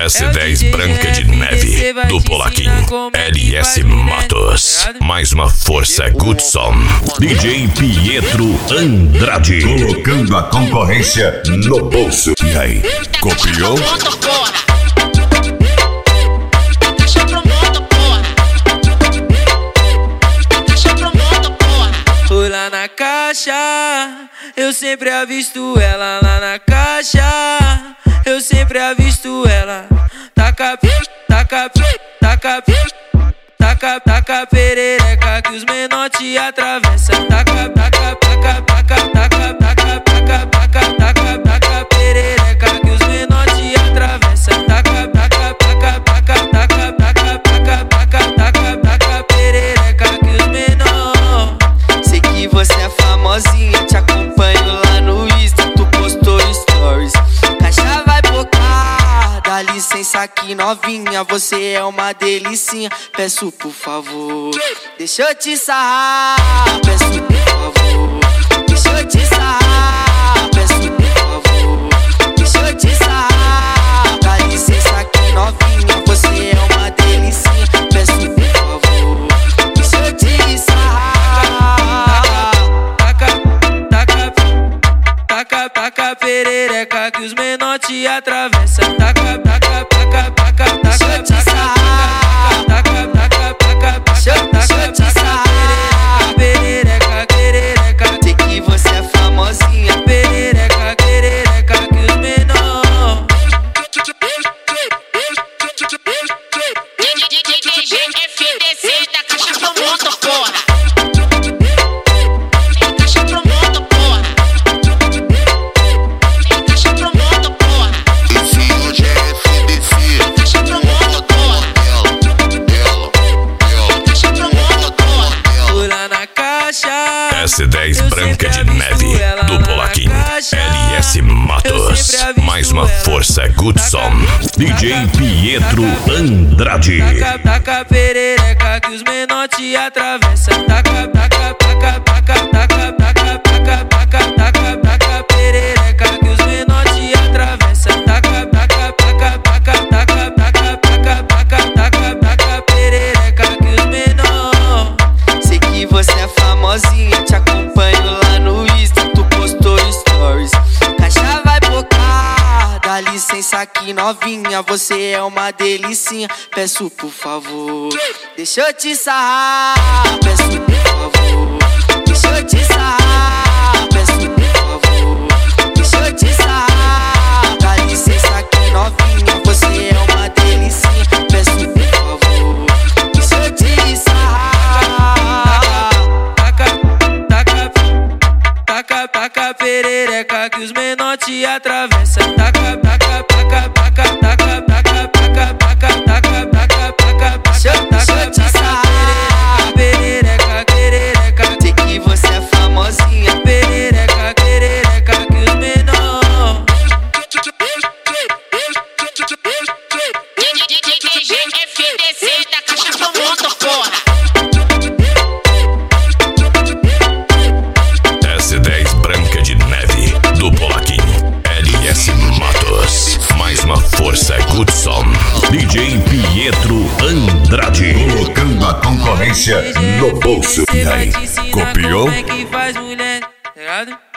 S10 Branca de Neve, do Polaquinho, LS Matos. Mais uma força Good Som. DJ Pietro Andrade. Colocando a concorrência no bolso. E aí, copiou? Foi lá na caixa, eu sempre avisto ela lá na caixa. Eu sempre avisto ela. Taca, taca, taca, taca, taca perereca que os menor te atravessam. Taca, taca, taca, taca, taca, taca, taca, taca, taca, taca perereca que os menor te atravessam. Taca, taca, taca, taca, taca, taca, taca, taca, taca, taca perereca que os menor. Sei que você é famosinha, te acompanho lá no Insta, tu postou stories. Caixa vai bocar, dá licença aqui novinha, você é uma delicinha. Peço por favor, deixa eu te sarrar. Peço por favor, deixa eu te sarrar. Peço por favor, deixa eu te sarrar. Dá licença aqui novinha, você é uma delicinha. Peço por favor, deixa eu te sarrar. Taca, taca perereca que os menor te atravessam. Taca, taca, taca, taca, taca, taca, taca, taca, taca, taca, perereca, perereca. Sei que você é famosinha, perereca, perereca que os menor. FDC da Caixa Promotor, porra. S10 Branca de Neve, do Polaquinho, LS Matos. Mais uma força Good Som. DJ Pietro Andrade. Taca, taca perereca que os menor te atravessam. Taca, taca, taca, taca, taca, taca, taca, taca, taca, taca perereca que os menor te atravessam. Taca, taca, taca, taca, taca, taca, taca, taca, taca, taca perereca que os menor. Sei que você é famosinha, te acompanho lá no Insta, tu postou stories. Caixa vai bocar, dá licença aqui novinha, você é uma delicinha. Peço por favor, deixa eu te sarrar. Peço por favor, deixa eu te sarrar. Peço por favor, deixa eu te sarrar. Dá licença aqui novinha, você é uma delicinha. Peço por favor, deixa eu te sarrar. Taca, taca perereca que os menor te atravessam. Taca, taca, taca, taca, taca, taca, taca, taca, taca, taca, taca, taca, te sarrar. Perereca, perereca. Sei que você é famosinha, perereca, perereca que os menor. FDC da Caixa Promotor, porra. S10 Branca de Neve, do Polaquinho, LS Matos. Mais uma força Good Som. DJ Pietro Andrade. Colocando a concorrência no bolso. E aí, copiou? Como é que faz mulher, tá ligado?